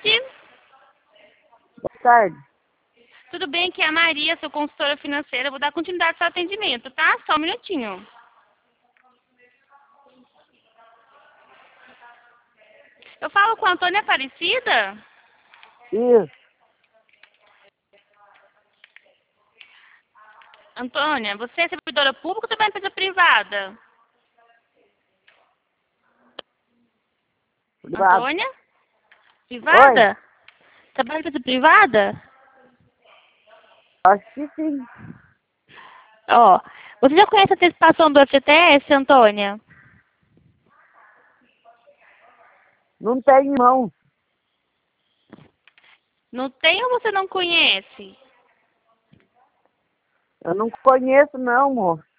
tarde. Boa tarde. Tudo bem? Aqui é a Maria, sou consultora financeira. Vou dar continuidade ao seu atendimento, tá? Só um minutinho. Eu falo com a Antônia Aparecida? Isso. Antônia, você é servidora pública ou trabalha em empresa privada? Privado. Antônia? Privada? Trabalha em empresa privada? Acho que sim. Ó, você já conhece a antecipação do FGTS, Antônia? Não tem irmão. Não tem ou você não conhece? Eu não conheço não, moço.